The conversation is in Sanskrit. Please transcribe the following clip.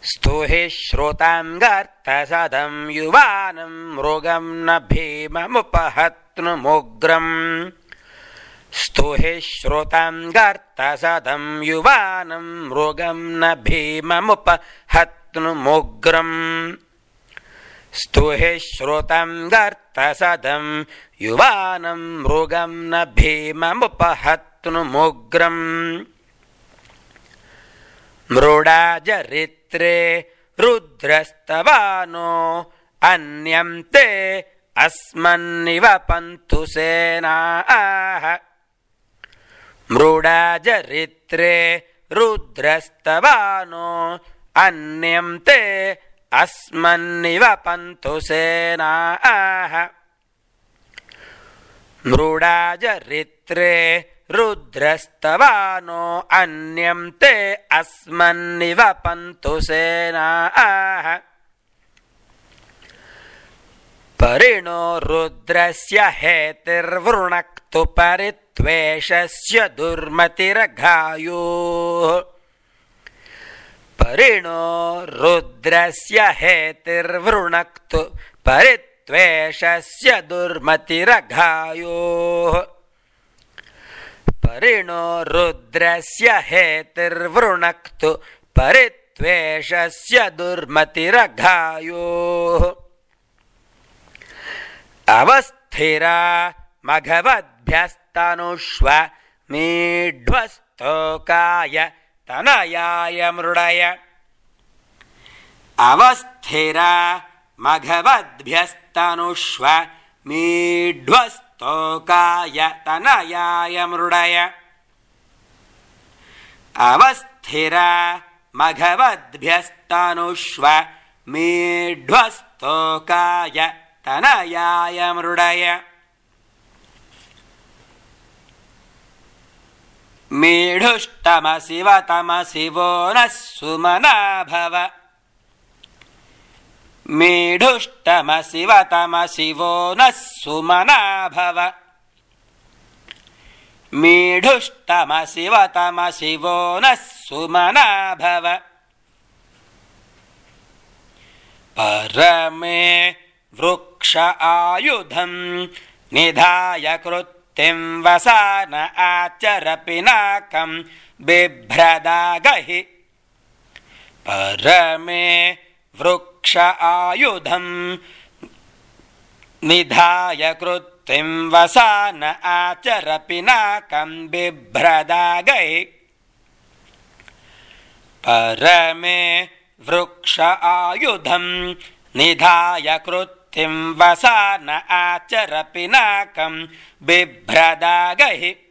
स्तुहि श्रोतां गर्तसदं युवानं मृगं न भीममुपहत्नुमुग्रम् स्तुहि श्रोतां गर्तसदं युवानं मृगं न भीममुपहत्नुमुग्रम् स्तुहि श्रोतां गर्तसदं युवानं मृगं न भीममुपहत्नुमुग्रम् मृडाजरित्रे रुद्रस्तवानो अन्यं ते अस्मन्निव पन्तु सेनाः मृडाजरित्रे रुद्रस्तवानो अन्यं ते अस्मन्निव पन्तु सेनाः मृडाजरित्रे रुद्रस्तवानो अन्यं ते अस्मन्निव पन्तु सेनाः परिणो रुद्रस्य हेतिर्वृणक्तु परित्वेषस्य दुर्मतिरघायुः परिणो रुद्रस्य हेतिर्वृणक्तु परित्वेषस्य दुर्मतिरघायुः परिणो रुद्रस्य हेतिर्वृणक्तु परित्वेषस्य दुर्मतिरघायुः अवस्थिरा मघवद्भ्यस्तनुष्व मीढ्वस्तोकाय तनयाय मृडय अवस्थिरा मघवद्भ्यस्तनुष्व मीढ्वस्तोकाय तनयाय मृडय अवस्थिरा मघवद्भ्यस्तनुष्व मीढ्वस्तोकाय तनयाय मृडय मीढुष्टमसि वतमसि वो नः सुमना भव मीढुष्टमसि वतमसि वो नः सुमना भव मीढुष्टमसि वतमसि वो नः सुमना भव परमे वृक्ष आयुधं निधाय कृत्तिं वसान आचर पिनाकं बिभ्रदागहि परमे वृक्ष आयुधं निधाय कृत्तिं वसान आचर पिनाकं बिभ्रदागहि परमे वृक्ष आयुधं निधाय कृत्तिं वसान आचर पिनाकं बिभ्रदागहि